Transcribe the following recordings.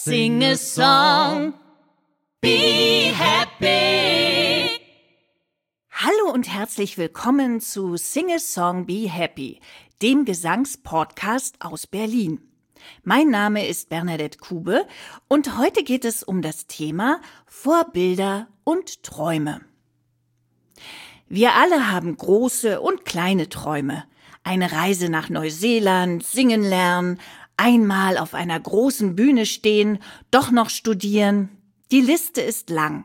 Sing a song, be happy. Hallo und herzlich willkommen zu Sing a Song, Be Happy, dem Gesangspodcast aus Berlin. Mein Name ist Bernadette Kube und heute geht es um das Thema Vorbilder und Träume. Wir alle haben große und kleine Träume. Eine Reise nach Neuseeland, singen lernen, einmal auf einer großen Bühne stehen, doch noch studieren. Die Liste ist lang.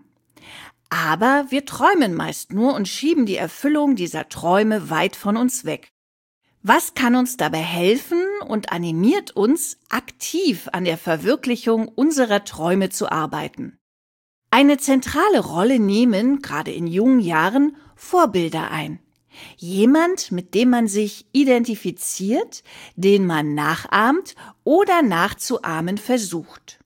Aber wir träumen meist nur und schieben die Erfüllung dieser Träume weit von uns weg. Was kann uns dabei helfen und animiert uns, aktiv an der Verwirklichung unserer Träume zu arbeiten? Eine zentrale Rolle nehmen, gerade in jungen Jahren, Vorbilder ein. Jemand, mit dem man sich identifiziert, den man nachahmt oder nachzuahmen versucht.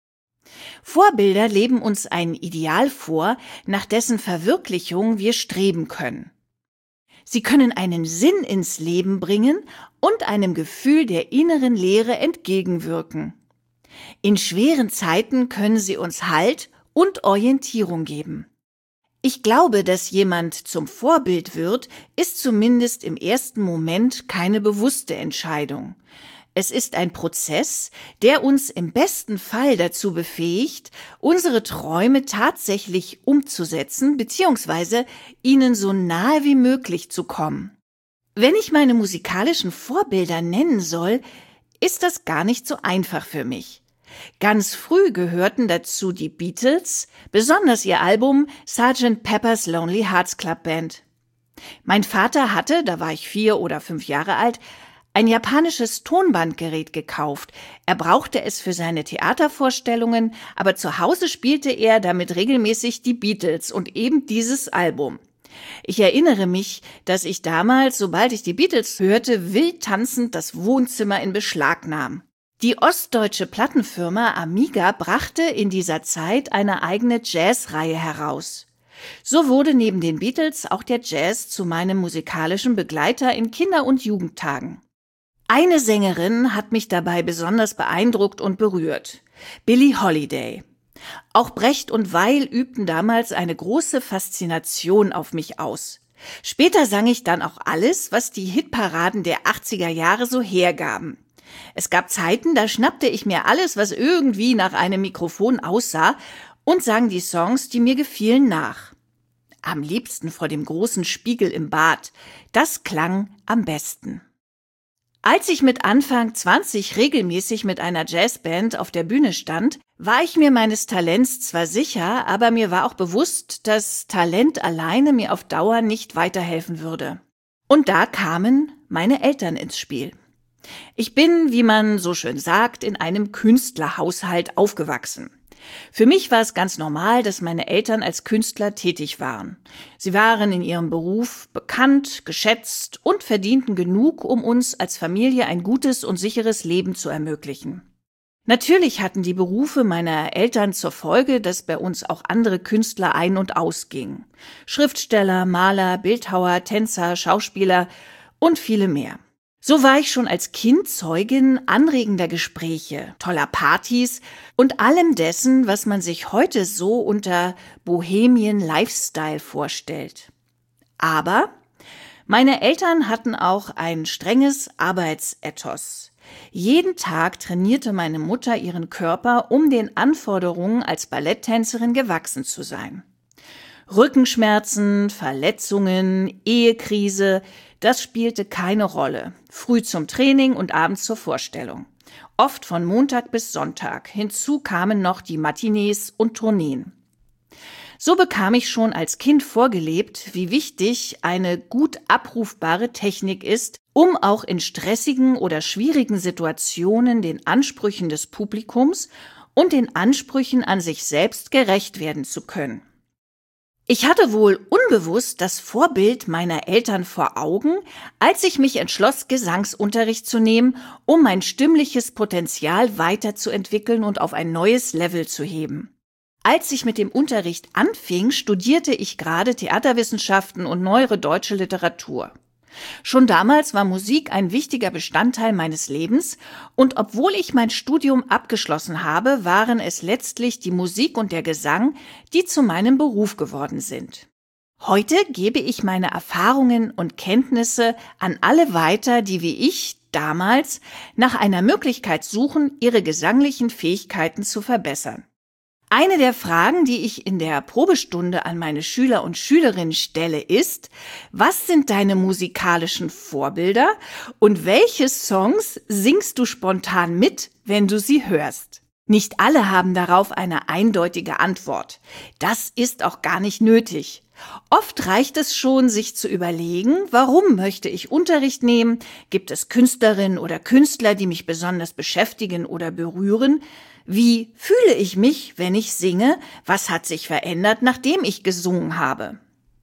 Vorbilder leben uns ein Ideal vor, nach dessen Verwirklichung wir streben können. Sie können einen Sinn ins Leben bringen und einem Gefühl der inneren Leere entgegenwirken. In schweren Zeiten können sie uns Halt und Orientierung geben. Ich glaube, dass jemand zum Vorbild wird, ist zumindest im ersten Moment keine bewusste Entscheidung. Es ist ein Prozess, der uns im besten Fall dazu befähigt, unsere Träume tatsächlich umzusetzen bzw. ihnen so nahe wie möglich zu kommen. Wenn ich meine musikalischen Vorbilder nennen soll, ist das gar nicht so einfach für mich. Ganz früh gehörten dazu die Beatles, besonders ihr Album Sgt. Pepper's Lonely Hearts Club Band. Mein Vater hatte, da war ich 4 oder 5 Jahre alt, ein japanisches Tonbandgerät gekauft. Er brauchte es für seine Theatervorstellungen, aber zu Hause spielte er damit regelmäßig die Beatles und eben dieses Album. Ich erinnere mich, dass ich damals, sobald ich die Beatles hörte, wild tanzend das Wohnzimmer in Beschlag nahm. Die ostdeutsche Plattenfirma Amiga brachte in dieser Zeit eine eigene Jazzreihe heraus. So wurde neben den Beatles auch der Jazz zu meinem musikalischen Begleiter in Kinder- und Jugendtagen. Eine Sängerin hat mich dabei besonders beeindruckt und berührt: Billie Holiday. Auch Brecht und Weil übten damals eine große Faszination auf mich aus. Später sang ich dann auch alles, was die Hitparaden der 80er Jahre so hergaben. Es gab Zeiten, da schnappte ich mir alles, was irgendwie nach einem Mikrofon aussah, und sang die Songs, die mir gefielen, nach. Am liebsten vor dem großen Spiegel im Bad. Das klang am besten. Als ich mit Anfang 20 regelmäßig mit einer Jazzband auf der Bühne stand, war ich mir meines Talents zwar sicher, aber mir war auch bewusst, dass Talent alleine mir auf Dauer nicht weiterhelfen würde. Und da kamen meine Eltern ins Spiel. Ich bin, wie man so schön sagt, in einem Künstlerhaushalt aufgewachsen. Für mich war es ganz normal, dass meine Eltern als Künstler tätig waren. Sie waren in ihrem Beruf bekannt, geschätzt und verdienten genug, um uns als Familie ein gutes und sicheres Leben zu ermöglichen. Natürlich hatten die Berufe meiner Eltern zur Folge, dass bei uns auch andere Künstler ein- und ausgingen. Schriftsteller, Maler, Bildhauer, Tänzer, Schauspieler und viele mehr. So war ich schon als Kind Zeugin anregender Gespräche, toller Partys und allem dessen, was man sich heute so unter Bohemian Lifestyle vorstellt. Aber meine Eltern hatten auch ein strenges Arbeitsethos. Jeden Tag trainierte meine Mutter ihren Körper, um den Anforderungen als Balletttänzerin gewachsen zu sein. Rückenschmerzen, Verletzungen, Ehekrise, das spielte keine Rolle. Früh zum Training und abends zur Vorstellung. Oft von Montag bis Sonntag. Hinzu kamen noch die Matinees und Tourneen. So bekam ich schon als Kind vorgelebt, wie wichtig eine gut abrufbare Technik ist, um auch in stressigen oder schwierigen Situationen den Ansprüchen des Publikums und den Ansprüchen an sich selbst gerecht werden zu können. Ich hatte wohl unbewusst das Vorbild meiner Eltern vor Augen, als ich mich entschloss, Gesangsunterricht zu nehmen, um mein stimmliches Potenzial weiterzuentwickeln und auf ein neues Level zu heben. Als ich mit dem Unterricht anfing, studierte ich gerade Theaterwissenschaften und neuere deutsche Literatur. Schon damals war Musik ein wichtiger Bestandteil meines Lebens und obwohl ich mein Studium abgeschlossen habe, waren es letztlich die Musik und der Gesang, die zu meinem Beruf geworden sind. Heute gebe ich meine Erfahrungen und Kenntnisse an alle weiter, die wie ich damals nach einer Möglichkeit suchen, ihre gesanglichen Fähigkeiten zu verbessern. Eine der Fragen, die ich in der Probestunde an meine Schüler und Schülerinnen stelle, ist: Was sind deine musikalischen Vorbilder und welche Songs singst du spontan mit, wenn du sie hörst? Nicht alle haben darauf eine eindeutige Antwort. Das ist auch gar nicht nötig. Oft reicht es schon, sich zu überlegen, warum möchte ich Unterricht nehmen? Gibt es Künstlerinnen oder Künstler, die mich besonders beschäftigen oder berühren? Wie fühle ich mich, wenn ich singe? Was hat sich verändert, nachdem ich gesungen habe?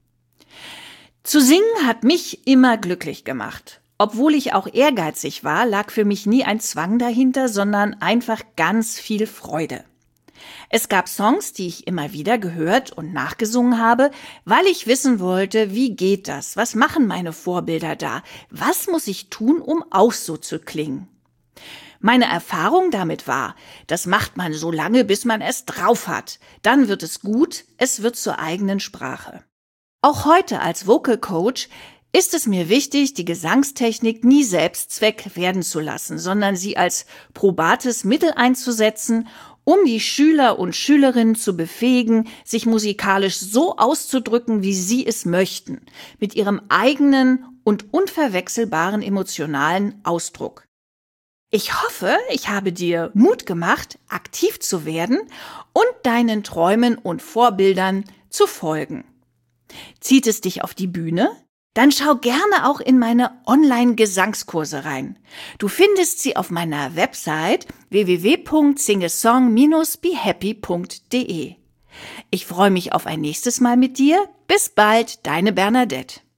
Zu singen hat mich immer glücklich gemacht. Obwohl ich auch ehrgeizig war, lag für mich nie ein Zwang dahinter, sondern einfach ganz viel Freude. Es gab Songs, die ich immer wieder gehört und nachgesungen habe, weil ich wissen wollte, wie geht das? Was machen meine Vorbilder da? Was muss ich tun, um auch so zu klingen? Meine Erfahrung damit war, das macht man so lange, bis man es drauf hat. Dann wird es gut, es wird zur eigenen Sprache. Auch heute als Vocal Coach ist es mir wichtig, die Gesangstechnik nie Selbstzweck werden zu lassen, sondern sie als probates Mittel einzusetzen, um die Schüler und Schülerinnen zu befähigen, sich musikalisch so auszudrücken, wie sie es möchten, mit ihrem eigenen und unverwechselbaren emotionalen Ausdruck. Ich hoffe, ich habe dir Mut gemacht, aktiv zu werden und deinen Träumen und Vorbildern zu folgen. Zieht es dich auf die Bühne? Dann schau gerne auch in meine Online-Gesangskurse rein. Du findest sie auf meiner Website www.singesong-behappy.de. Ich freue mich auf ein nächstes Mal mit dir. Bis bald, deine Bernadette.